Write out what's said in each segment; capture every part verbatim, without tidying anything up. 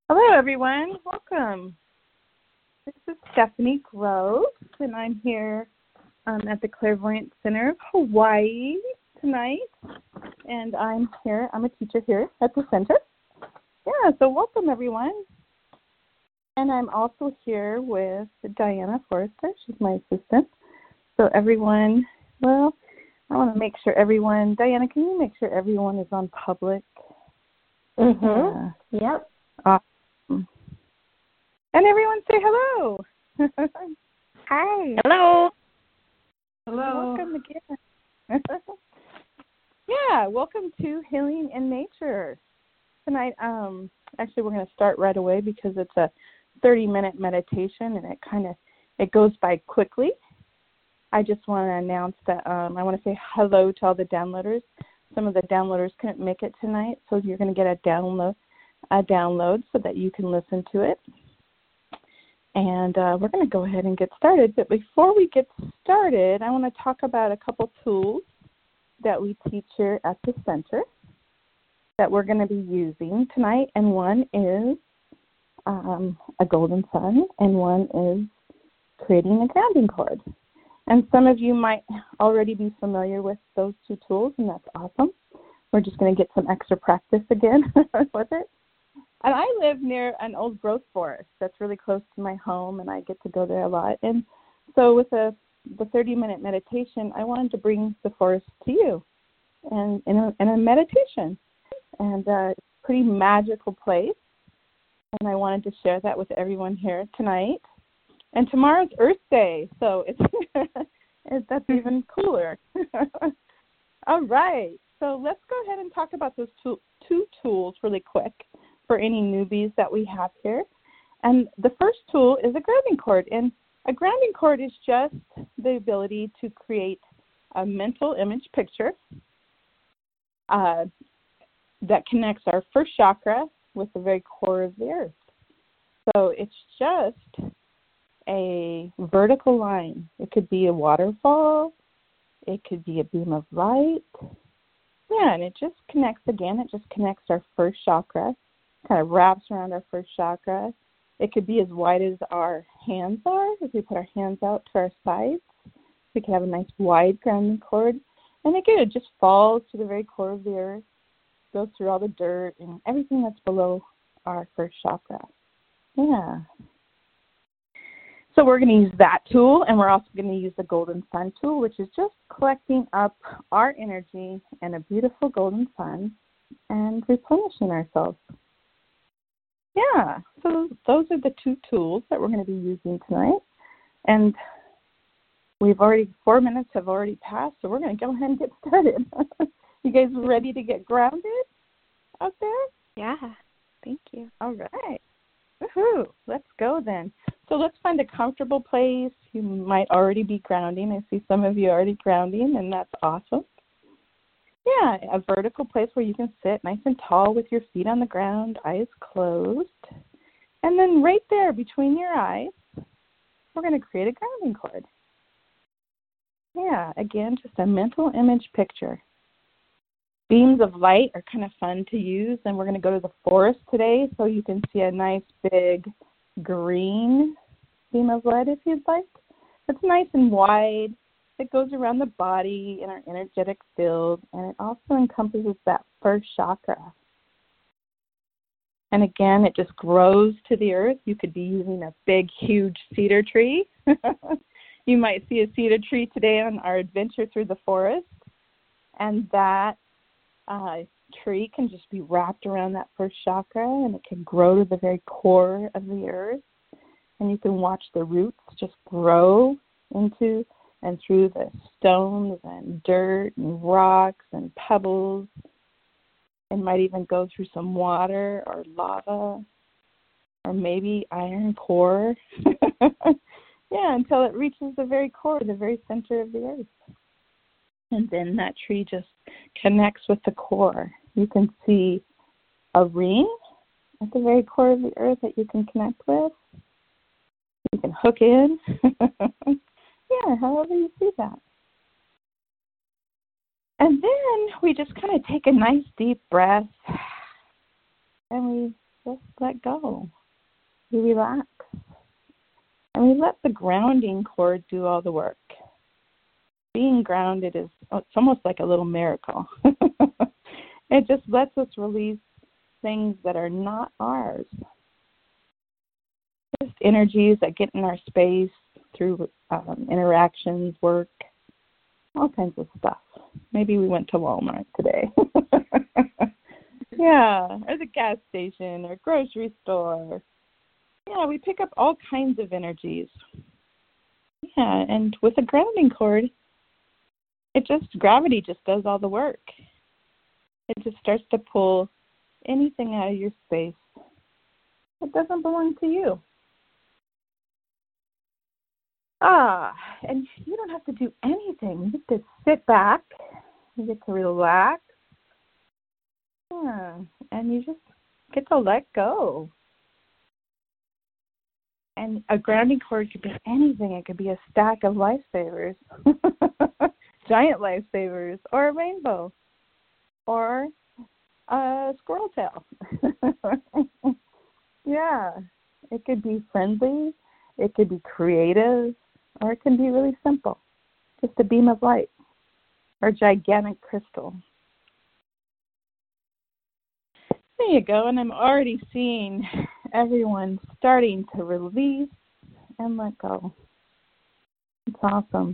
Hello, everyone. Welcome. This is Stephanie Groves, and I'm here um, at the Clairvoyant Center of Hawaii tonight. And I'm here. I'm a teacher here at the center. Yeah, so welcome, everyone. And I'm also here with Diana Forrester. She's my assistant. So everyone, well, I want to make sure everyone, Diana, can you make sure everyone is on public? Mm-hmm. Yeah. Yep. Awesome. And everyone say hello. Hi. Hello. Hello. Welcome again. Yeah, welcome to Healing in Nature. Tonight, um, actually, we're going to start right away because it's a thirty-minute meditation, and it kind of it goes by quickly. I just want to announce that um, I want to say hello to all the downloaders. Some of the downloaders couldn't make it tonight, so you're going to get a download, a download so that you can listen to it. And uh, we're going to go ahead and get started. But before we get started, I want to talk about a couple tools that we teach here at the center that we're going to be using tonight. And one is um, a golden sun, and one is creating a grounding cord. And some of you might already be familiar with those two tools, and that's awesome. We're just going to get some extra practice again with it. And I live near an old growth forest that's really close to my home, and I get to go there a lot. And so with a, the thirty-minute meditation, I wanted to bring the forest to you and in a, in a meditation. And uh, it's a pretty magical place, and I wanted to share that with everyone here tonight. And tomorrow's Earth Day, so it's that's even cooler. All right, so let's go ahead and talk about those two, two tools really quick for any newbies that we have here. And the first tool is a grounding cord. And a grounding cord is just the ability to create a mental image picture uh, that connects our first chakra with the very core of the earth. So it's just a vertical line. It could be a waterfall. It could be a beam of light. Yeah, and it just connects again. It just connects our first chakra, kind of wraps around our first chakra. It could be as wide as our hands are. If we put our hands out to our sides, we can have a nice wide grounding cord. And again, it just falls to the very core of the earth, goes through all the dirt and everything that's below our first chakra. Yeah. So we're going to use that tool, and we're also going to use the golden sun tool, which is just collecting up our energy in a beautiful golden sun and replenishing ourselves. Yeah, so those are the two tools that we're going to be using tonight. And we've already, four minutes have already passed, so we're going to go ahead and get started. You guys ready to get grounded out there? Yeah, thank you. All right. Woohoo! Let's go then. So let's find a comfortable place. You might already be grounding. I see some of you already grounding, and that's awesome. Yeah, a vertical place where you can sit nice and tall with your feet on the ground, eyes closed. And then right there between your eyes, we're going to create a grounding cord. Yeah, again, just a mental image picture. Beams of light are kind of fun to use, and we're going to go to the forest today so you can see a nice big green beam of light if you'd like. It's nice and wide. It goes around the body in our energetic field, and it also encompasses that first chakra. And again, it just grows to the earth. You could be using a big, huge cedar tree. You might see a cedar tree today on our adventure through the forest, and that uh, tree can just be wrapped around that first chakra, and it can grow to the very core of the earth. And you can watch the roots just grow into and through the stones and dirt and rocks and pebbles. It might even go through some water or lava or maybe iron core. Yeah, until it reaches the very core, the very center of the earth. And then that tree just connects with the core. You can see a ring at the very core of the earth that you can connect with. You can hook in. Yeah, however you see that. And then we just kind of take a nice deep breath, and we just let go. We relax. And we let the grounding cord do all the work. Being grounded is, it's almost like a little miracle. It just lets us release things that are not ours. Just energies that get in our space through um, interactions, work, all kinds of stuff. Maybe we went to Walmart today. Yeah, or the gas station or grocery store. Yeah, we pick up all kinds of energies. Yeah, and with a grounding cord, it just, gravity just does all the work. It just starts to pull anything out of your space that doesn't belong to you. Ah, and you don't have to do anything. You get to sit back. You get to relax. Yeah, and you just get to let go. And a grounding cord could be anything. It could be a stack of lifesavers, giant lifesavers, or a rainbow, or a squirrel tail. Yeah, it could be friendly, it could be creative, or it can be really simple, just a beam of light, or gigantic crystal. There you go, and I'm already seeing everyone starting to release and let go. It's awesome.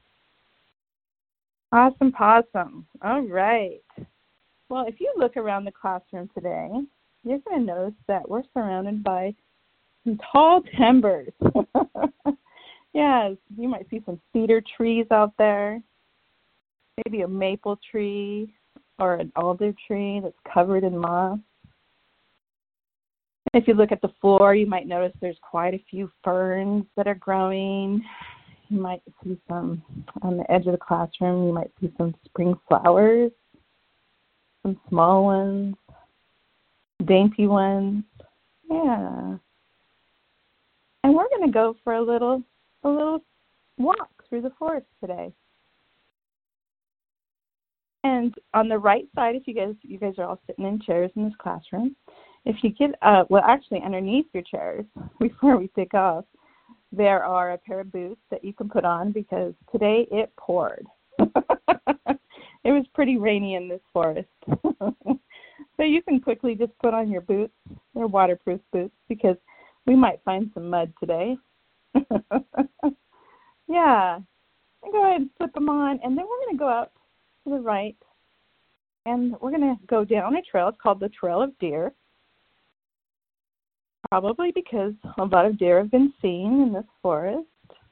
Awesome possum. All right. Well, if you look around the classroom today, you're going to notice that we're surrounded by some tall timbers. Yes, you might see some cedar trees out there, maybe a maple tree or an alder tree that's covered in moss. If you look at the floor, you might notice there's quite a few ferns that are growing. You might see some, on the edge of the classroom, you might see some spring flowers, some small ones, dainty ones. Yeah. And we're going to go for a little, a little walk through the forest today. And on the right side, if you guys, you guys are all sitting in chairs in this classroom, if you get, uh, well, actually underneath your chairs, before we take off, there are a pair of boots that you can put on because today it poured. It was pretty rainy in this forest. So you can quickly just put on your boots. They're waterproof boots because we might find some mud today. Yeah. And go ahead and put them on, and then we're going to go out to the right, and we're going to go down a trail. It's called the Trail of Deer. Probably because a lot of deer have been seen in this forest.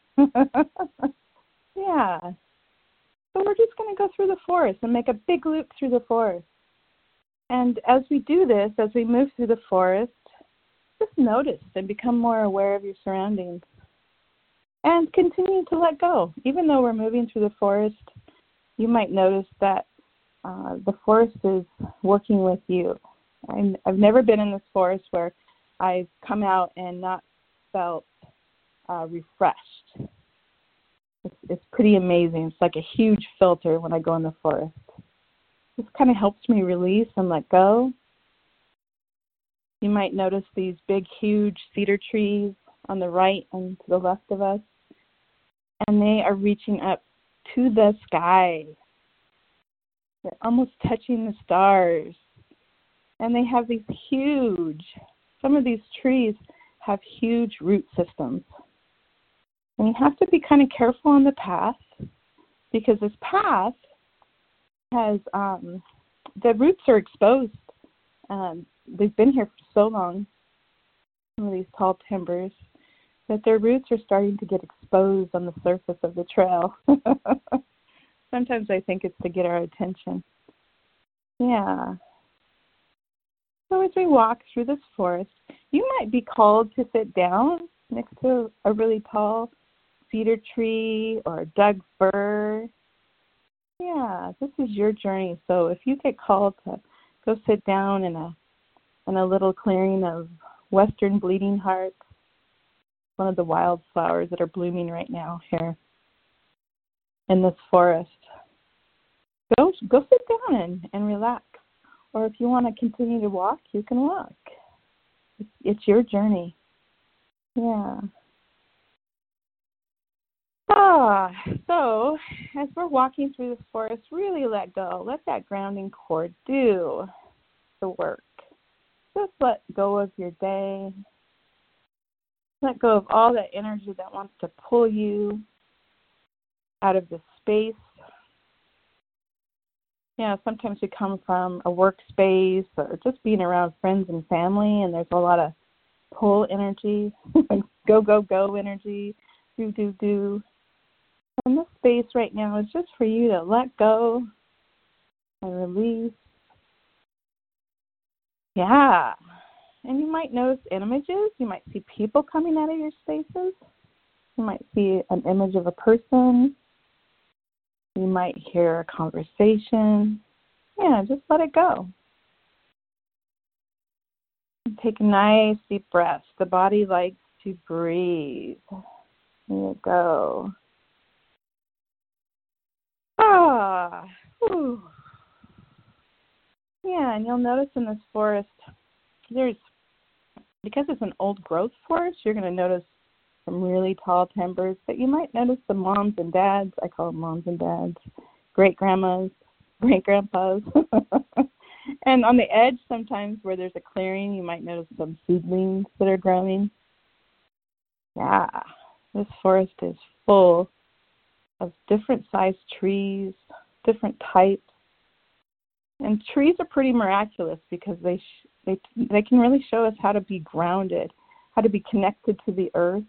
Yeah. So we're just going to go through the forest and make a big loop through the forest. And as we do this, as we move through the forest, just notice and become more aware of your surroundings. And continue to let go. Even though we're moving through the forest, you might notice that uh, the forest is working with you. I'm, I've never been in this forest where I've come out and not felt uh, refreshed. It's, it's pretty amazing. It's like a huge filter when I go in the forest. This kind of helps me release and let go. You might notice these big, huge cedar trees on the right and to the left of us, and they are reaching up to the sky. They're almost touching the stars, and they have these huge, some of these trees have huge root systems. And you have to be kind of careful on the path because this path has, um, the roots are exposed. Um, they've been here for so long, some of these tall timbers, that their roots are starting to get exposed on the surface of the trail. Sometimes I think it's to get our attention. Yeah. So as we walk through this forest, you might be called to sit down next to a really tall cedar tree or a Doug fir. Yeah, this is your journey. So if you get called to go sit down in a in a little clearing of western bleeding hearts, one of the wildflowers that are blooming right now here in this forest, go go sit down and, and relax. Or if you want to continue to walk, you can walk. It's, it's your journey. Yeah. Ah, so as we're walking through this forest, really let go. Let that grounding cord do the work. Just let go of your day. Let go of all that energy that wants to pull you out of the space. Yeah, sometimes we come from a workspace or just being around friends and family, and there's a lot of pull energy, go, go, go energy, do, do, do. And this space right now is just for you to let go and release. Yeah. And you might notice images. You might see people coming out of your spaces. You might see an image of a person. You might hear a conversation. Yeah, just let it go. Take a nice deep breath. The body likes to breathe. There you go. Ah. Whew. Yeah, and you'll notice in this forest, there's, because it's an old growth forest, you're going to notice some really tall timbers, but you might notice some moms and dads. I call them moms and dads, great-grandmas, great-grandpas. And on the edge, sometimes where there's a clearing, you might notice some seedlings that are growing. Yeah, this forest is full of different sized trees, different types. And trees are pretty miraculous because they sh- they they can really show us how to be grounded, how to be connected to the earth.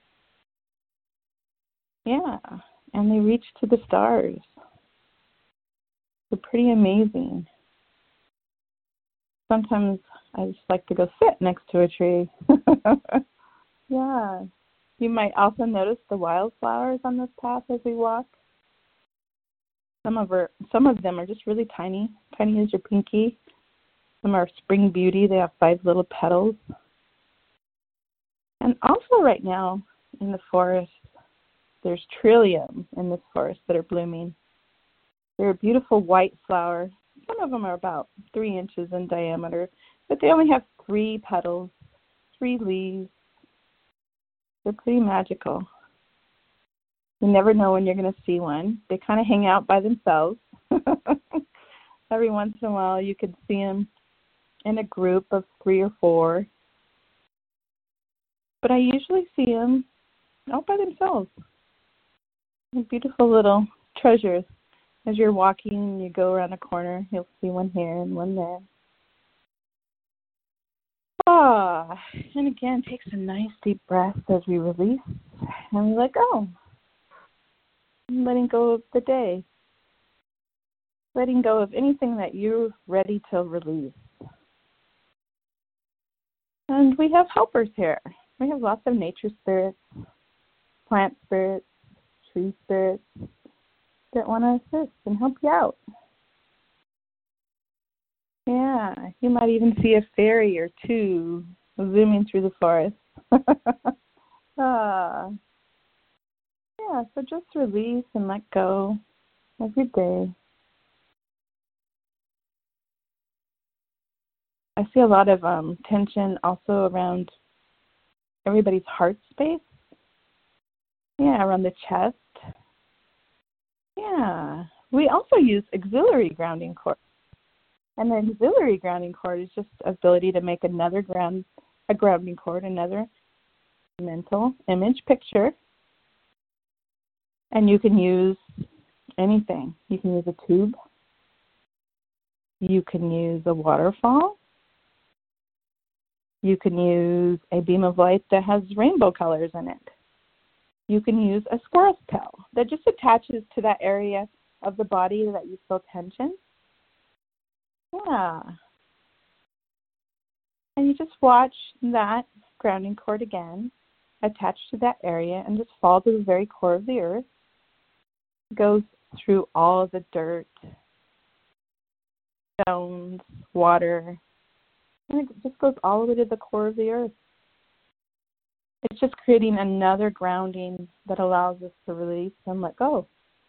Yeah, and they reach to the stars. They're pretty amazing. Sometimes I just like to go sit next to a tree. Yeah. You might also notice the wildflowers on this path as we walk. Some of her, some of them are just really tiny, tiny as your pinky. Some are spring beauty. They have five little petals. And also right now in the forest, there's trillium in this forest that are blooming. They're a beautiful white flower. Some of them are about three inches in diameter, but they only have three petals, three leaves. They're pretty magical. You never know when you're going to see one. They kind of hang out by themselves. Every once in a while you could see them in a group of three or four. But I usually see them out by themselves. They're beautiful little treasures. As you're walking and you go around a corner, you'll see one here and one there. Ah, and again, take some nice deep breaths as we release and we let go. Letting go of the day. Letting go of anything that you're ready to release. And we have helpers here. We have lots of nature spirits, plant spirits, tree spirits that want to assist and help you out. Yeah, you might even see a fairy or two zooming through the forest. ah. Yeah, so just release and let go every day. I see a lot of um, tension also around everybody's heart space. Yeah, around the chest. Yeah. We also use auxiliary grounding cord. And the auxiliary grounding cord is just ability to make another ground, a grounding cord, another mental image picture. And you can use anything. You can use a tube. You can use a waterfall. You can use a beam of light that has rainbow colors in it. You can use a squirrel's tail that just attaches to that area of the body that you feel tension. Yeah. And you just watch that grounding cord again attach to that area and just fall to the very core of the earth. It goes through all of the dirt, stones, water, and it just goes all the way to the core of the earth. It's just creating another grounding that allows us to release and let go.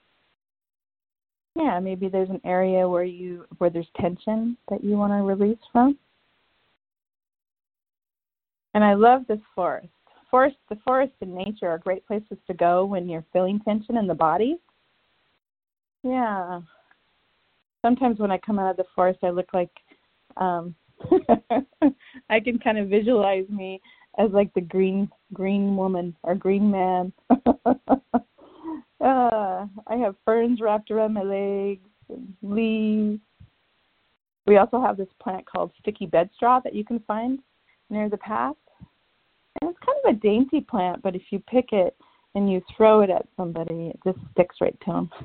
Yeah, maybe there's an area where you where there's tension that you want to release from. And I love this forest. Forest, the forest and nature are great places to go when you're feeling tension in the body. Yeah. Sometimes when I come out of the forest, I look like, um, I can kind of visualize me as like the green green woman or green man. uh, I have ferns wrapped around my legs and leaves. We also have this plant called sticky bedstraw that you can find near the path. And it's kind of a dainty plant, but if you pick it and you throw it at somebody, it just sticks right to them.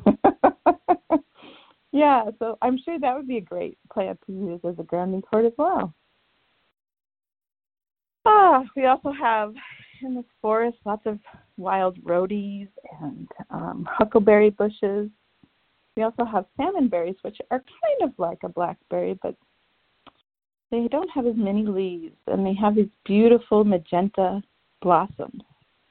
Yeah, so I'm sure that would be a great plant to use as a grounding cord as well. Ah, we also have in this forest lots of wild rhodioes and um, huckleberry bushes. We also have salmon berries, which are kind of like a blackberry, but they don't have as many leaves, and they have these beautiful magenta blossoms.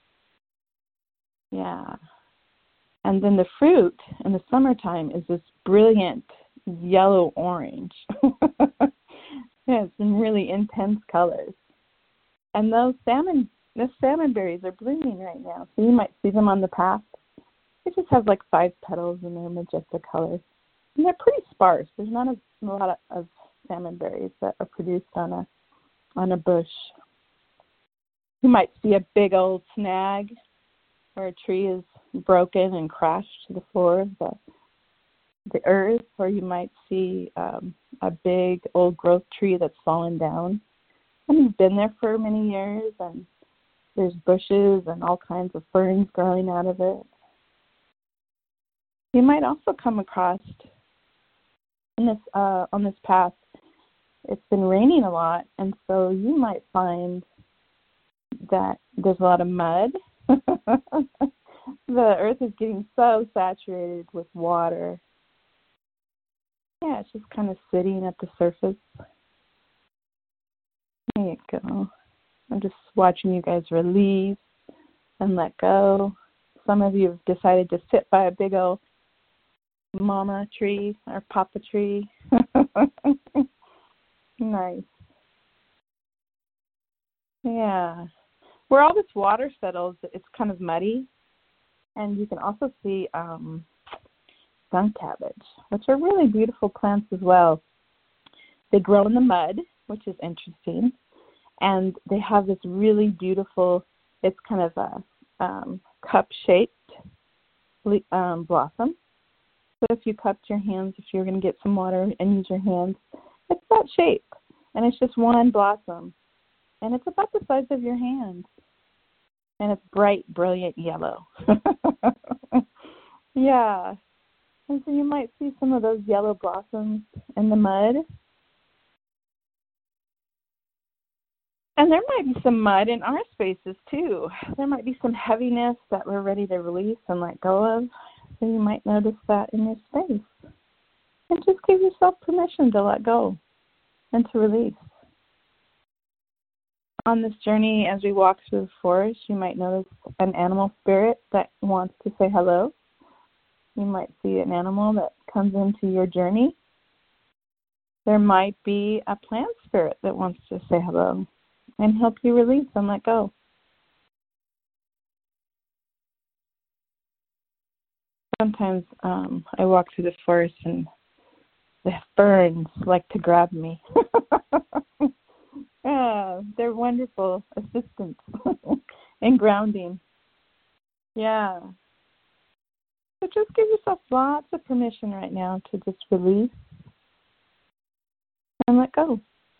Yeah. And then the fruit in the summertime is this brilliant yellow-orange. Yeah, it's in really intense colors. And those salmon, those salmon berries are blooming right now, so you might see them on the path. They just have like five petals and they're magenta colors. And they're pretty sparse. There's not a, a lot of, of salmon berries that are produced on a on a bush. You might see a big old snag where a tree is broken and crashed to the floor of the, the earth, or you might see um, a big old growth tree that's fallen down and it's been there for many years, and there's bushes and all kinds of ferns growing out of it. You might also come across in this uh, on this path, it's been raining a lot, and so you might find that there's a lot of mud. The earth is getting so saturated with water. Yeah, it's just kind of sitting at the surface. There you go. I'm just watching you guys release and let go. Some of you have decided to sit by a big old mama tree or papa tree. Nice. Yeah. Where all this water settles, it's kind of muddy. And you can also see um, skunk cabbage, which are really beautiful plants as well. They grow in the mud, which is interesting. And they have this really beautiful, it's kind of a um, cup-shaped um, blossom. So if you cupped your hands, if you're going to get some water and use your hands, it's that shape. And it's just one blossom. And it's about the size of your hand. And it's bright, brilliant yellow. Yeah. And so you might see some of those yellow blossoms in the mud. And there might be some mud in our spaces, too. There might be some heaviness that we're ready to release and let go of. So you might notice that in your space. And just give yourself permission to let go and to release. On this journey, as we walk through the forest, you might notice an animal spirit that wants to say hello. You might see an animal that comes into your journey. There might be a plant spirit that wants to say hello and help you release and let go. Sometimes um, I walk through the forest and the ferns like to grab me. Yeah, they're wonderful assistants in grounding. Yeah. So just give yourself lots of permission right now to just release and let go.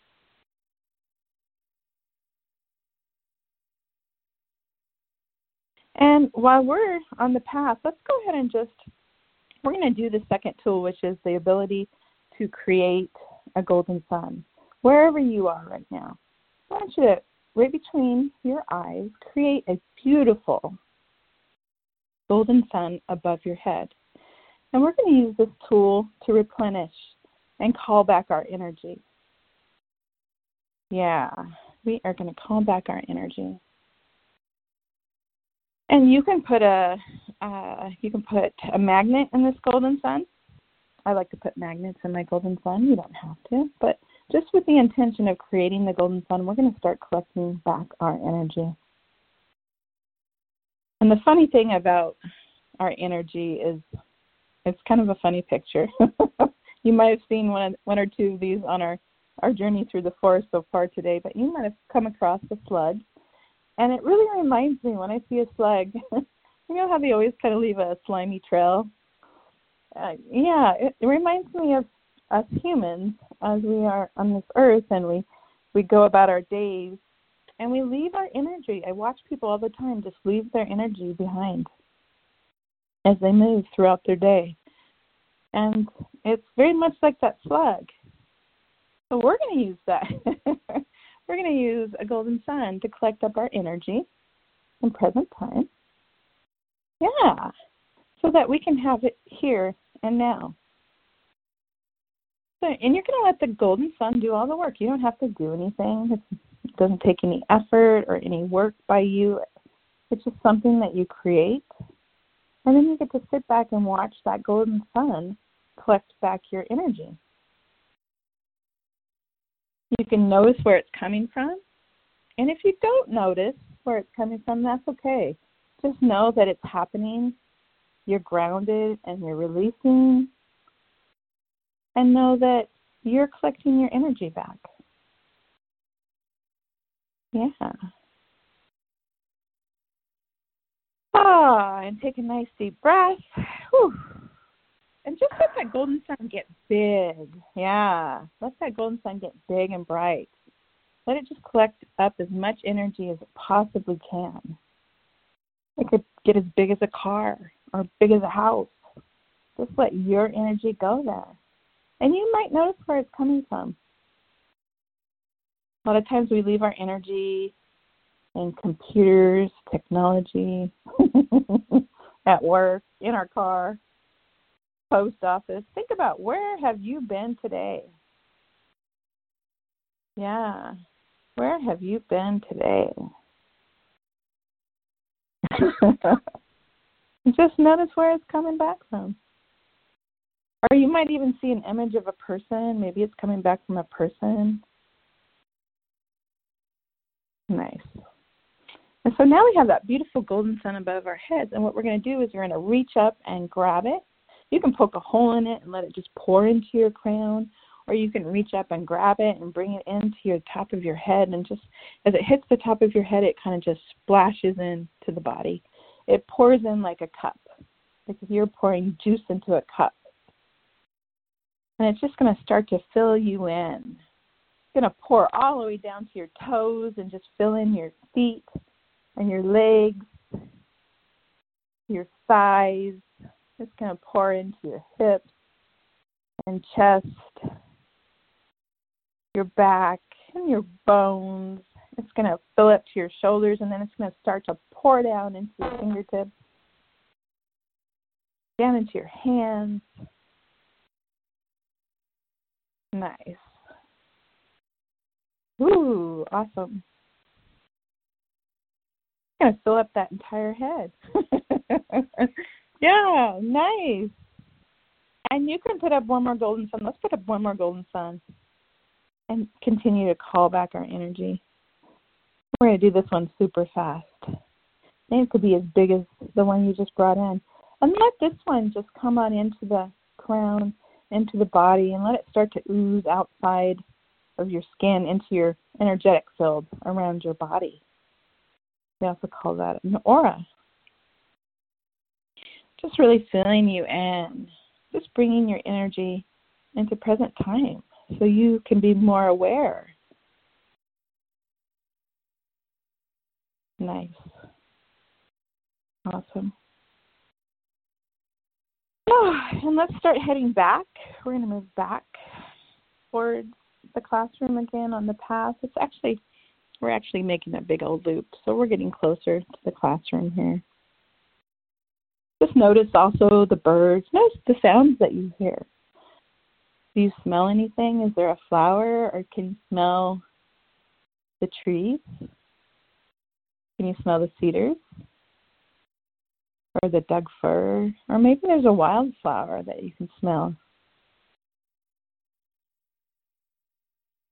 And while we're on the path, let's go ahead and just, we're going to do the second tool, which is the ability to create a golden sun. Wherever you are right now, I want you to, right between your eyes, create a beautiful golden sun above your head. And we're going to use this tool to replenish and call back our energy. Yeah, we are going to call back our energy. And you can put a uh, you can put a magnet in this golden sun. I like to put magnets in my golden sun. You don't have to, but just with the intention of creating the golden sun, we're going to start collecting back our energy. And the funny thing about our energy is it's kind of a funny picture. You might have seen one, one or two of these on our, our journey through the forest so far today, but you might have come across a slug. And it really reminds me when I see a slug, you know how they always kind of leave a slimy trail? Uh, yeah, it, it reminds me of us humans as we are on this earth and we, we go about our days and we leave our energy. I watch people all the time just leave their energy behind as they move throughout their day. And it's very much like that slug. So we're going to use that. We're going to use a golden sun to collect up our energy in present time. Yeah, so that we can have it here and now. So, and you're going to let the golden sun do all the work. You don't have to do anything. It's, it doesn't take any effort or any work by you. It's just something that you create. And then you get to sit back and watch that golden sun collect back your energy. You can notice where it's coming from. And if you don't notice where it's coming from, that's okay. Just know that it's happening. You're grounded and you're releasing. And know that you're collecting your energy back. Yeah. Ah, and take a nice deep breath. Whew. And just let that golden sun get big. Yeah. Let that golden sun get big and bright. Let it just collect up as much energy as it possibly can. It could get as big as a car or big as a house. Just let your energy go there. And you might notice where it's coming from. A lot of times we leave our energy in computers, technology, at work, in our car, post office. Think about, where have you been today? Yeah. Where have you been today? Just notice where it's coming back from. Or you might even see an image of a person. Maybe it's coming back from a person. Nice. And so now we have that beautiful golden sun above our heads. And what we're going to do is we're going to reach up and grab it. You can poke a hole in it and let it just pour into your crown. Or you can reach up and grab it and bring it into your top of your head. And just as it hits the top of your head, it kind of just splashes into the body. It pours in like a cup. Like if you're pouring juice into a cup. And it's just going to start to fill you in. It's going to pour all the way down to your toes and just fill in your feet and your legs, your thighs. It's going to pour into your hips and chest, your back and your bones. It's going to fill up to your shoulders, and then it's going to start to pour down into your fingertips, down into your hands. Nice. Ooh, awesome. I'm going to fill up that entire head. Yeah, nice. And you can put up one more golden sun. Let's put up one more golden sun and continue to call back our energy. We're going to do this one super fast. And it could be as big as the one you just brought in. And let this one just come on into the crown, into the body, and let it start to ooze outside of your skin into your energetic field around your body. We also call that an aura. Just really filling you in, just bringing your energy into present time so you can be more aware. Nice. Awesome. Oh, and let's start heading back. We're going to move back towards the classroom again on the path. It's actually, we're actually making a big old loop, so we're getting closer to the classroom here. Just notice also the birds. Notice the sounds that you hear. Do you smell anything? Is there a flower, or can you smell the trees? Can you smell the cedars? Or the Doug fir? Or maybe there's a wildflower that you can smell.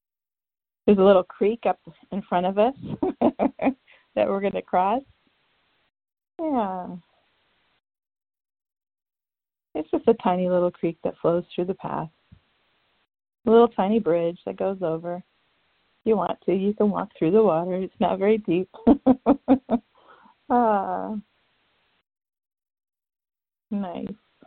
There's a little creek up in front of us that we're going to cross. Yeah. It's just a tiny little creek that flows through the path. A little tiny bridge that goes over. If you want to, you can walk through the water. It's not very deep. Ah, nice.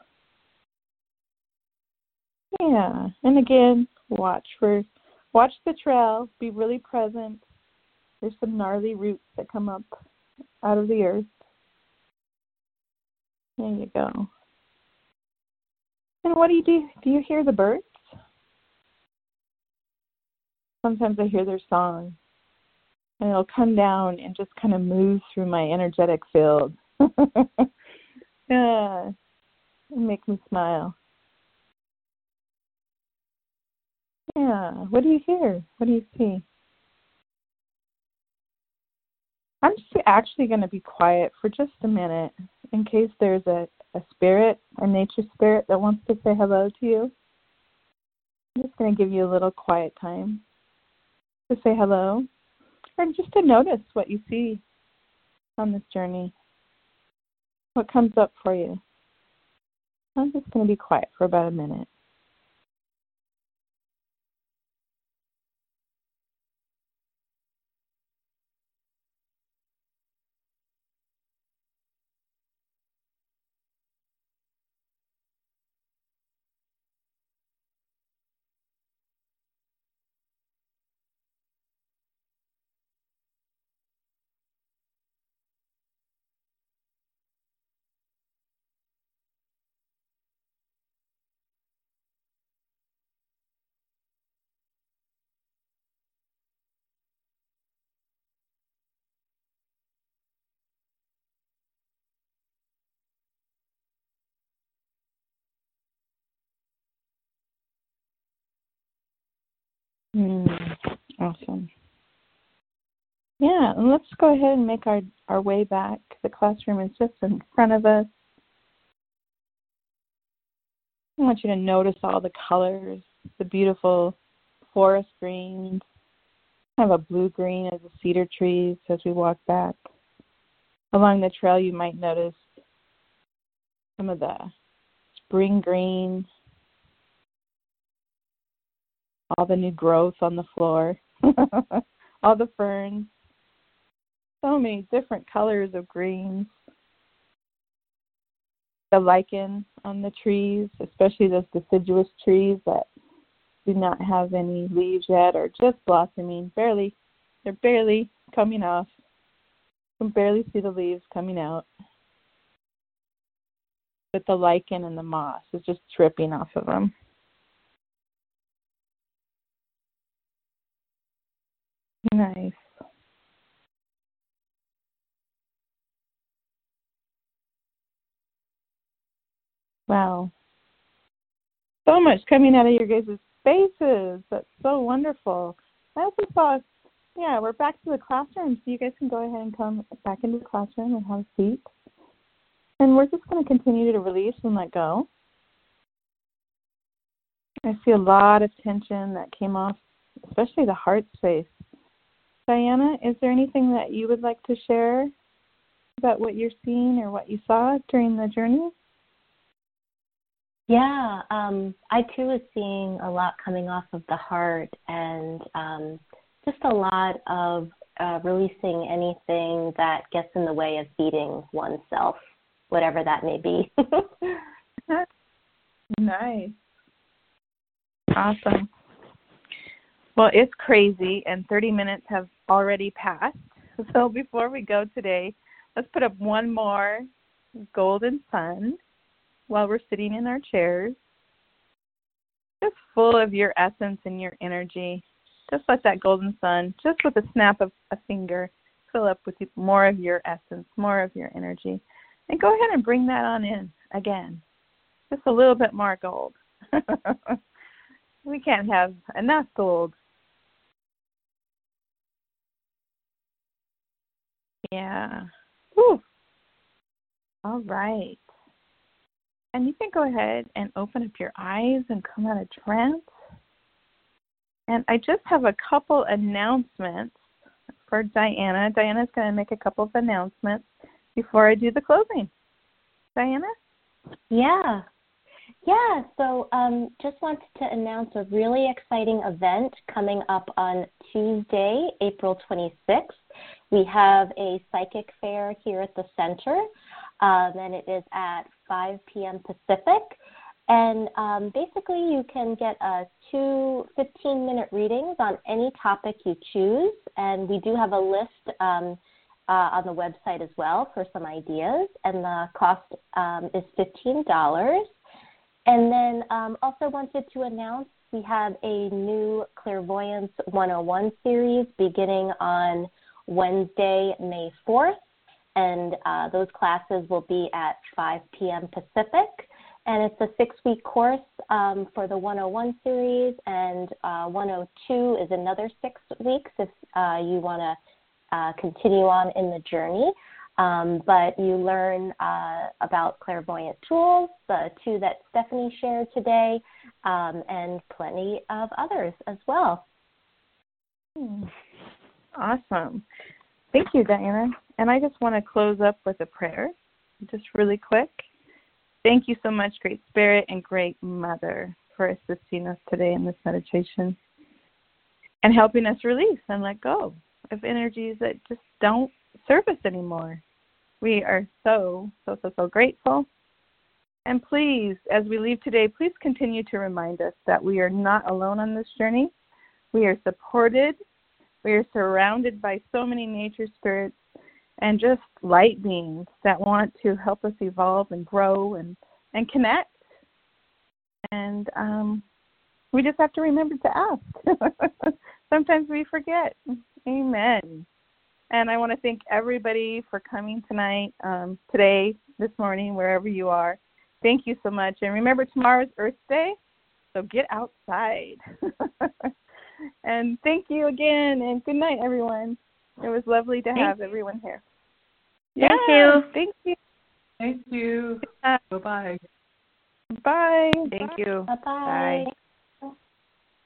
Yeah. And again, watch for, watch the trail. Be really present. There's some gnarly roots that come up out of the earth. There you go. And what do you do? Do you hear the birds? Sometimes I hear their song, and it'll come down and just kind of move through my energetic field. Yeah, it makes me smile. Yeah, what do you hear? What do you see? I'm just actually going to be quiet for just a minute in case there's a, a spirit, a nature spirit that wants to say hello to you. I'm just going to give you a little quiet time to say hello, or just to notice what you see on this journey, what comes up for you. I'm just going to be quiet for about a minute. Mm, awesome. Yeah, and let's go ahead and make our, our way back. The classroom is just in front of us. I want you to notice all the colors, the beautiful forest greens, kind of a blue-green as the cedar trees as we walk back. Along the trail, you might notice some of the spring green, all the new growth on the floor, all the ferns, so many different colors of greens. The lichen on the trees, especially those deciduous trees that do not have any leaves yet or just blossoming, barely, they're barely coming off. You can barely see the leaves coming out. But the lichen and the moss is just dripping off of them. Nice. Wow. So much coming out of your guys' faces. That's so wonderful. I also saw, yeah, we're back to the classroom, so you guys can go ahead and come back into the classroom and have a seat. And we're just going to continue to release and let go. I see a lot of tension that came off, especially the heart space. Diana, is there anything that you would like to share about what you're seeing or what you saw during the journey? Yeah, um, I too was seeing a lot coming off of the heart and um, just a lot of uh, releasing anything that gets in the way of feeding oneself, whatever that may be. Nice. Awesome. Well, it's crazy, and thirty minutes have already passed. So before we go today, let's put up one more golden sun while we're sitting in our chairs, just full of your essence and your energy. Just let that golden sun, just with a snap of a finger, fill up with more of your essence, more of your energy. And go ahead and bring that on in again. Just a little bit more gold. We can't have enough gold. Yeah. Whew. All right. And you can go ahead and open up your eyes and come out of trance. And I just have a couple announcements for Diana. Diana's going to make a couple of announcements before I do the closing. Diana? Yeah. Yeah, so um, just wanted to announce a really exciting event coming up on Tuesday, April twenty-sixth. We have a psychic fair here at the center, um, and it is at five p.m. Pacific. And um, basically, you can get uh, two fifteen-minute readings on any topic you choose, and we do have a list um, uh, on the website as well for some ideas, and the cost um, is fifteen dollars. And then um, also wanted to announce we have a new Clairvoyance one oh one series beginning on Wednesday, May fourth, and uh, those classes will be at five p.m. Pacific. And it's a six-week course um, for the one oh one series, and uh, one oh two is another six weeks if uh, you want to uh, continue on in the journey. Um, but you learn uh, about clairvoyant tools, the two that Stephanie shared today, um, and plenty of others as well. Awesome. Thank you, Diana. And I just want to close up with a prayer, just really quick. Thank you so much, Great Spirit and Great Mother, for assisting us today in this meditation and helping us release and let go of energies that just don't serve us anymore. We are so, so, so, so grateful. And please, as we leave today, please continue to remind us that we are not alone on this journey. We are supported. We are surrounded by so many nature spirits and just light beings that want to help us evolve and grow and, and connect. And um, we just have to remember to ask. Sometimes we forget. Amen. And I want to thank everybody for coming tonight, um, today, this morning, wherever you are. Thank you so much. And remember, tomorrow's Earth Day, so get outside. And thank you again, and good night, everyone. It was lovely to have Thanks. everyone here. Thank yeah, you. Thank you. Thank you. Uh, Bye-bye. Bye. Thank you. Bye-bye. Bye.